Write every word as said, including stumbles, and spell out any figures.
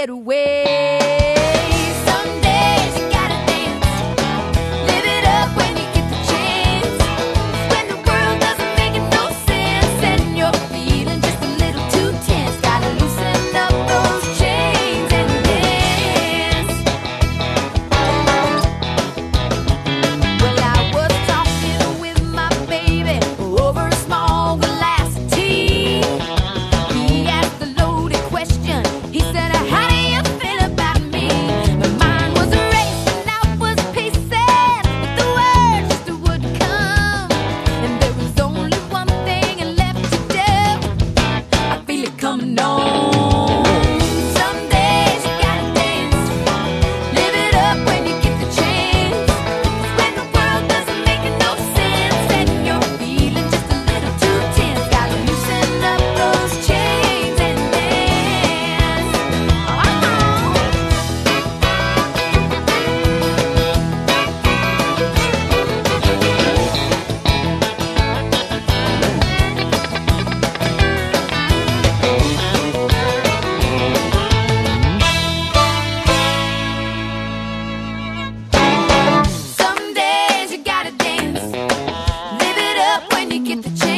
get away. Some days you gotta dance, live it up when you get the chance. When the world doesn't make no sense and you're feeling just a little too tense, gotta loosen up those chains and dance. Well, I was talking with my baby over a small glass of tea. He asked a loaded question. He said, how do you feel about me? My mind was racing, I was pacing, but the words just wouldn't come. And there was only one thing left to do. I feel it coming on. Some days you gotta dance, live it up when you get the chance. 'Cause when the world doesn't make no sense and you're feeling just a little too tense, gotta loosen up those chains and dance. Some days you gotta dance, live it up when you get the chance.